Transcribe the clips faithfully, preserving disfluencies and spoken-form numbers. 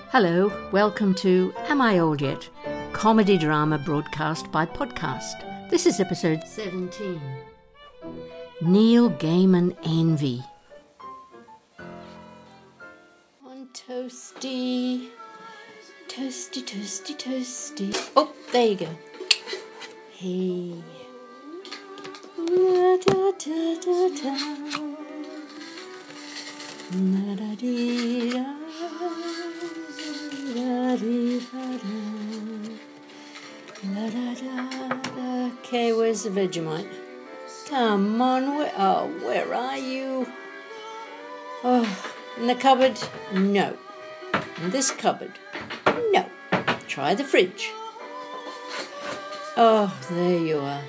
Hello, welcome to Am I Old Yet? Comedy drama broadcast by podcast. This is episode seventeen. Neil Gaiman Envy. On toasty, toasty, toasty, toasty. Oh, there you go. Hey. Da, da, da, da, da. Da, da, dee, da. Okay, where's the Vegemite? Come on, where, oh, where are you? Oh, in the cupboard? No. In this cupboard? No. Try the fridge. Oh, there you are.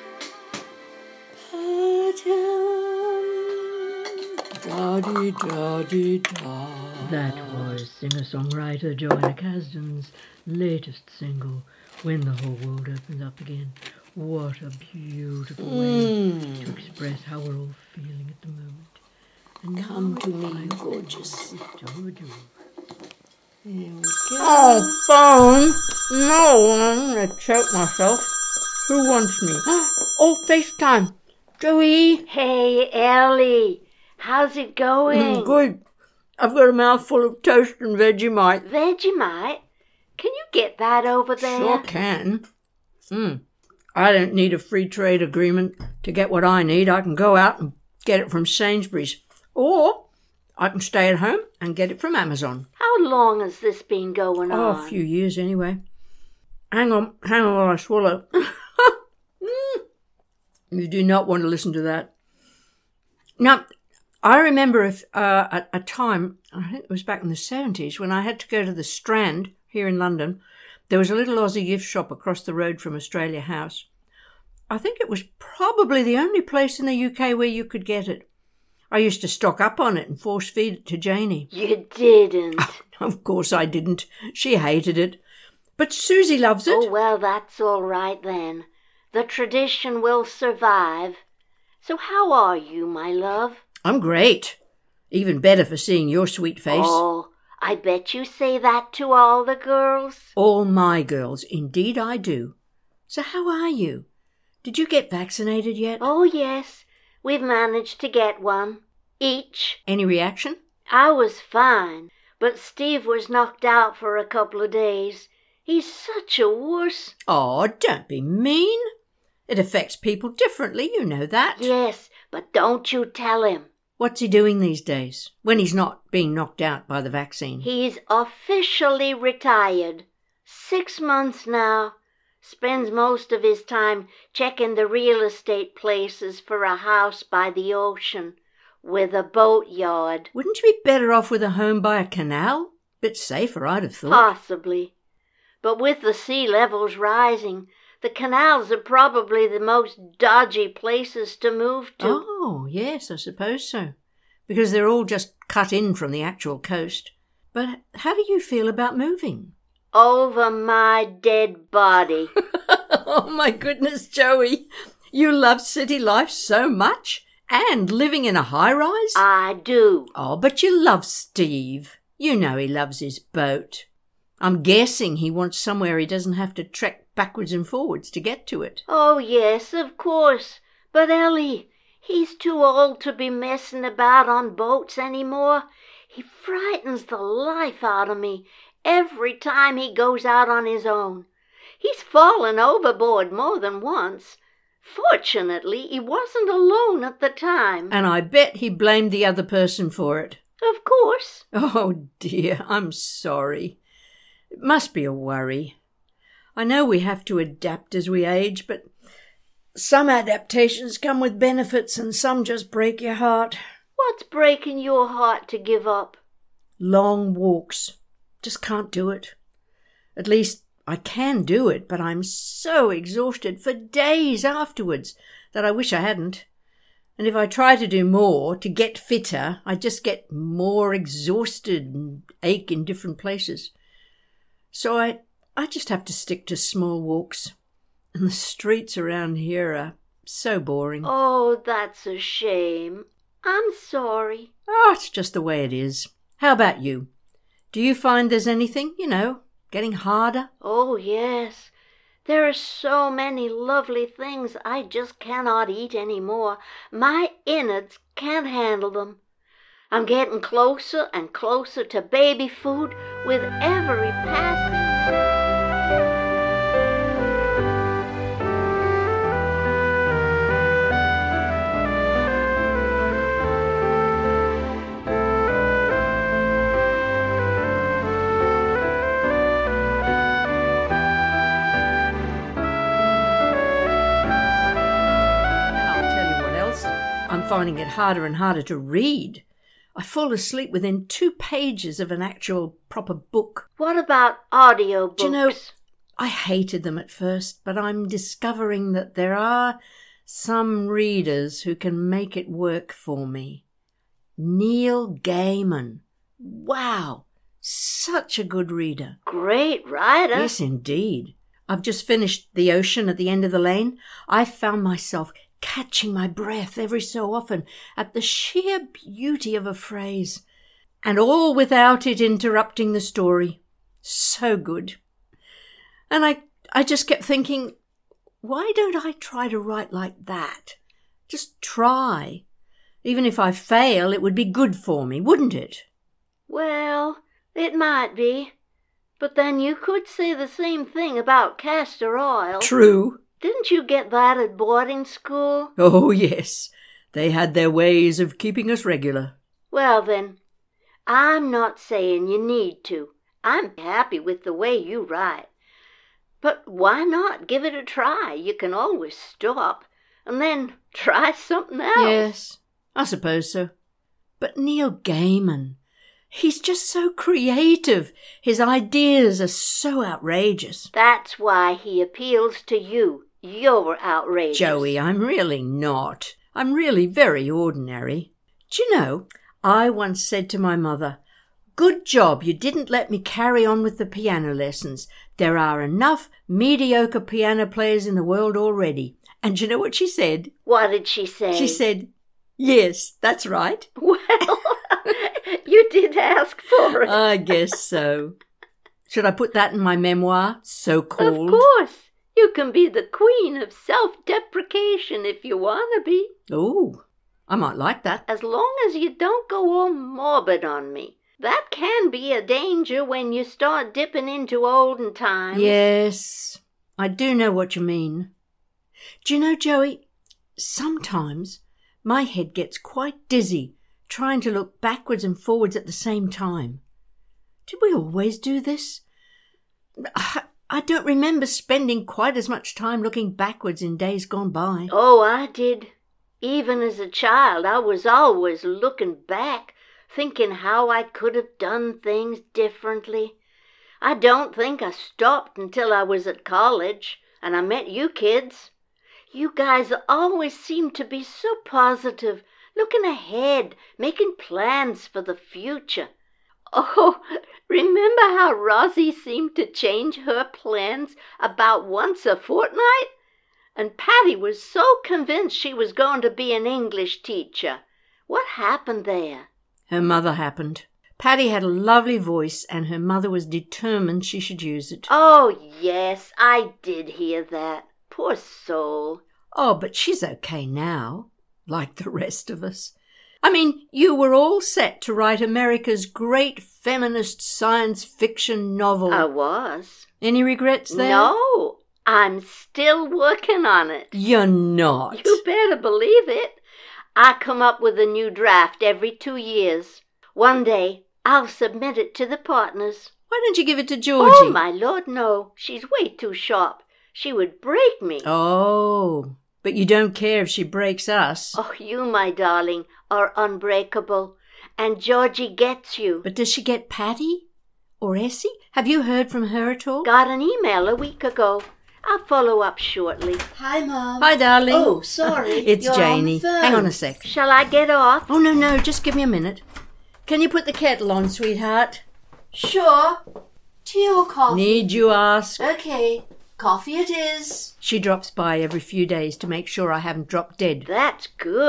Da-dee-da-dee-da. That was singer-songwriter Joanna Kasdan's latest single, When the Whole World Opens Up Again. What a beautiful Mm. way to express how we're all feeling at the moment. And Come now to it's me, time for gorgeous. Jojo. Here we go. Oh, phone! No, I'm going to choke myself. Who wants me? Oh, FaceTime. Joey. Hey, Ellie, how's it going? Mm, good. I've got a mouthful of toast and Vegemite. Vegemite? Can you get that over there? Sure can. Mm. I don't need a free trade agreement to get what I need. I can go out and get it from Sainsbury's. Or I can stay at home and get it from Amazon. How long has this been going Oh, on? a few years anyway. Hang on, hang on while I swallow. Mm. You do not want to listen to that. Now, I remember if, uh, at a time, I think it was back in the seventies, when I had to go to the Strand here in London. There was a little Aussie gift shop across the road from Australia House. I think it was probably the only place in the U K where you could get it. I used to stock up on it and force feed it to Janie. You didn't. Of course I didn't. She hated it. But Susie loves it. Oh, well, that's all right then. The tradition will survive. So how are you, my love? I'm great. Even better for seeing your sweet face. Oh, I bet you say that to all the girls. All my girls. Indeed I do. So how are you? Did you get vaccinated yet? Oh, yes. We've managed to get one. Each. Any reaction? I was fine, but Steve was knocked out for a couple of days. He's such a wuss. Oh, don't be mean. It affects people differently, you know that. Yes, but don't you tell him. What's he doing these days, when he's not being knocked out by the vaccine? He's officially retired. Six months now. Spends most of his time checking the real estate places for a house by the ocean with a boatyard. Wouldn't you be better off with a home by a canal? Bit safer, I'd have thought. Possibly. But with the sea levels rising, the canals are probably the most dodgy places to move to. Oh, yes, I suppose so. Because they're all just cut in from the actual coast. But how do you feel about moving? Over my dead body. Oh, my goodness, Joey. You love city life so much? And living in a high-rise? I do. Oh, but you love Steve. You know he loves his boat. I'm guessing he wants somewhere he doesn't have to trek backwards and forwards to get to it. Oh, yes, of course. But, Ellie, he's too old to be messing about on boats anymore. He frightens the life out of me every time he goes out on his own. He's fallen overboard more than once. Fortunately, he wasn't alone at the time. And I bet he blamed the other person for it. Of course. Oh, dear, I'm sorry. It must be a worry. I know we have to adapt as we age, but some adaptations come with benefits and some just break your heart. What's breaking your heart to give up? Long walks. Just can't do it. At least I can do it, but I'm so exhausted for days afterwards that I wish I hadn't. And if I try to do more to get fitter, I just get more exhausted and ache in different places. So I, I just have to stick to small walks. And the streets around here are so boring. Oh, that's a shame. I'm sorry. Oh, it's just the way it is. How about you? Do you find there's anything, you know, getting harder? Oh, yes. There are so many lovely things I just cannot eat any more. My innards can't handle them. I'm getting closer and closer to baby food with every passing. I'm finding it harder and harder to read. I fall asleep within two pages of an actual proper book. What about audio books? Do you know, I hated them at first, but I'm discovering that there are some readers who can make it work for me. Neil Gaiman. Wow, such a good reader. Great writer. Yes, indeed. I've just finished The Ocean at the End of the Lane. I found myself catching my breath every so often at the sheer beauty of a phrase, and all without it interrupting the story. So good. And I, I just kept thinking, why don't I try to write like that? Just try. Even if I fail, it would be good for me, wouldn't it? Well, it might be. But then you could say the same thing about castor oil. True. Didn't you get that at boarding school? Oh, yes. They had their ways of keeping us regular. Well, then, I'm not saying you need to. I'm happy with the way you write. But why not give it a try? You can always stop and then try something else. Yes, I suppose so. But Neil Gaiman, he's just so creative. His ideas are so outrageous. That's why he appeals to you. You're outrageous. Joey, I'm really not. I'm really very ordinary. Do you know, I once said to my mother, "Good job you didn't let me carry on with the piano lessons. There are enough mediocre piano players in the world already." And do you know what she said? What did she say? She said, "Yes, that's right." Well, you did ask for it. I guess so. Should I put that in my memoir, so-called? Of course. You can be the queen of self-deprecation if you want to be. Oh, I might like that. As long as you don't go all morbid on me. That can be a danger when you start dipping into olden times. Yes, I do know what you mean. Do you know, Joey, sometimes my head gets quite dizzy trying to look backwards and forwards at the same time. Did we always do this? I, I don't remember spending quite as much time looking backwards in days gone by. Oh, I did. Even as a child, I was always looking back, thinking how I could have done things differently. I don't think I stopped until I was at college, and I met you kids. You guys always seem to be so positive, looking ahead, making plans for the future. Oh, remember how Rosie seemed to change her plans about once a fortnight? And Patty was so convinced she was going to be an English teacher. What happened there? Her mother happened. Patty had a lovely voice, and her mother was determined she should use it. Oh, yes, I did hear that. Poor soul. Oh, but she's okay now, like the rest of us. I mean, you were all set to write America's great feminist science fiction novel. I was. Any regrets there? No, I'm still working on it. You're not. You better believe it. I come up with a new draft every two years. One day, I'll submit it to the partners. Why don't you give it to Georgie? Oh, my Lord, no. She's way too sharp. She would break me. Oh, but you don't care if she breaks us. Oh, you, my darling, are unbreakable. And Georgie gets you. But does she get Patty? Or Essie? Have you heard from her at all? Got an email a week ago. I'll follow up shortly. Hi, Mom. Hi, darling. Oh, sorry. It's You're Janie. on the phone. Hang on a sec. Shall I get off? Oh, no, no, just give me a minute. Can you put the kettle on, sweetheart? Sure. Tea or coffee? Need you ask? Okay. Coffee it is. She drops by every few days to make sure I haven't dropped dead. That's good.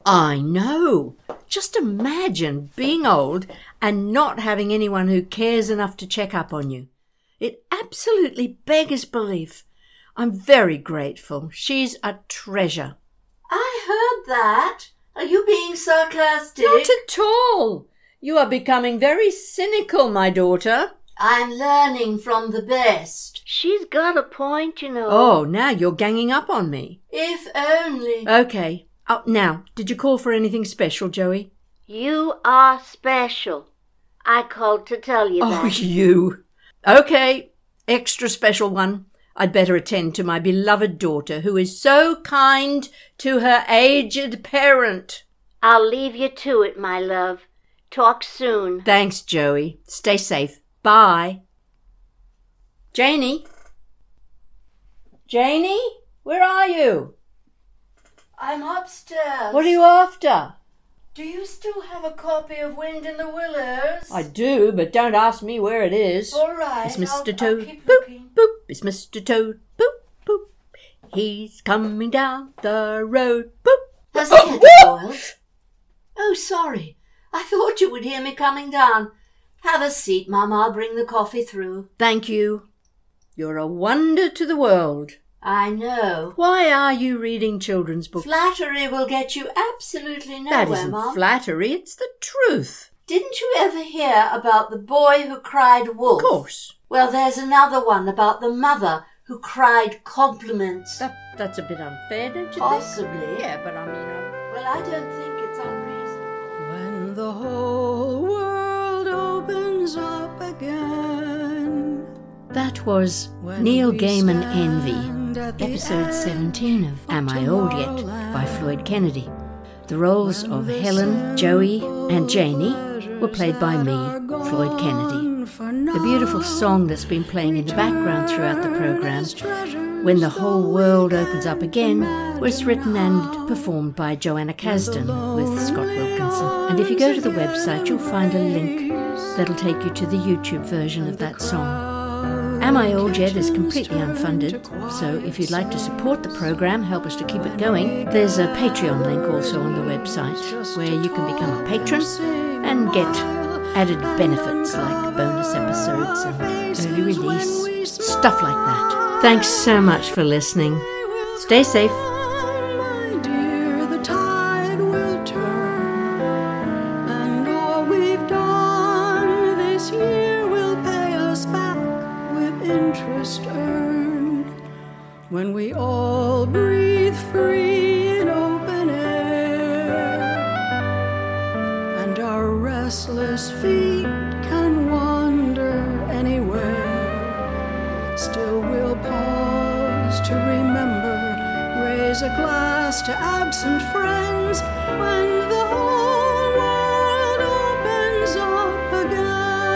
I know. Just imagine being old and not having anyone who cares enough to check up on you. It absolutely beggars belief. I'm very grateful. She's a treasure. I heard that. Are you being sarcastic? Not at all. You are becoming very cynical, my daughter. I'm learning from the best. She's got a point, you know. Oh, now you're ganging up on me. If only. Okay. Oh, now, did you call for anything special, Joey? You are special. I called to tell you Oh, that. you. Okay, extra special one. I'd better attend to my beloved daughter, who is so kind to her aged parent. I'll leave you to it, my love. Talk soon. Thanks, Joey. Stay safe. Bye. Janie? Janie? Where are you? I'm upstairs. What are you after? Do you still have a copy of Wind in the Willows? I do, but don't ask me where it is. All right. It's Mister I'll, Toad. I'll keep boop, looking. boop. It's Mister Toad. Boop, boop. He's coming down the road. Boop. Has the kettle boiled? Oh, sorry. I thought you would hear me coming down. Have a seat, Mum. I'll bring the coffee through. Thank you. You're a wonder to the world. I know. Why are you reading children's books? Flattery will get you absolutely That nowhere, isn't Mum. flattery, it's the truth. Didn't you ever hear about the boy who cried wolf? Of course. Well, there's another one about the mother who cried compliments. That, that's a bit unfair, don't you Possibly. think? Yeah, but I mean... I... Well, I don't think it's unreasonable. When the whole world opens up again. That was When Neil we Gaiman stand Envy, at the episode edge seventeen of Am of I Old Yet? by tomorrowland. Floyd Kennedy. The roles When of the Helen, Joey and Janie were pleasures played by that me, are Floyd Kennedy. gone for The beautiful now song that's been playing in the background throughout the return program, as treasures, When the Whole though we World can't Opens Up Again, was imagine written and how. performed by Joanna Kasdan with Scott Wilkinson. And if you go to the website, you'll find a link that'll take you to the YouTube version of that song. Am I Old Yet is completely unfunded, so if you'd like to support the program, help us to keep it going, there's a Patreon link also on the website where you can become a patron and get added benefits like bonus episodes and early release, stuff like that. Thanks so much for listening. Stay safe. My dear, the tide will turn, and all we've done this year will pay us back with interest earned. When we all breathe free in open air, and our restless feet can wander anywhere, still we'll pause to remember, raise a glass to absent friends when the whole world opens up again.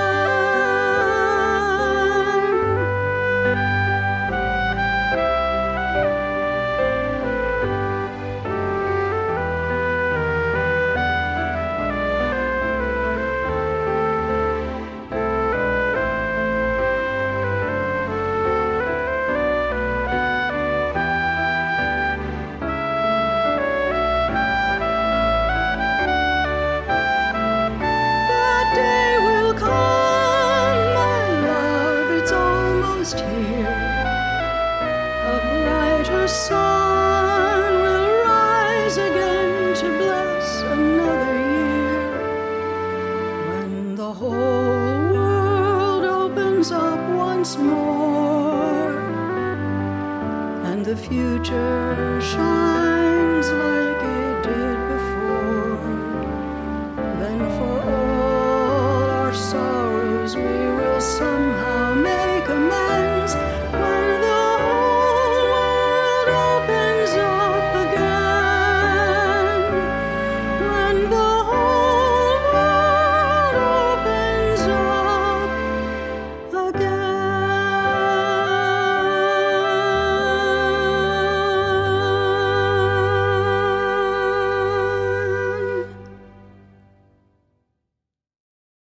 That day will come, my love, it's almost here. A brighter sun will rise again to bless another year. When the whole world opens up once more, and the future shines like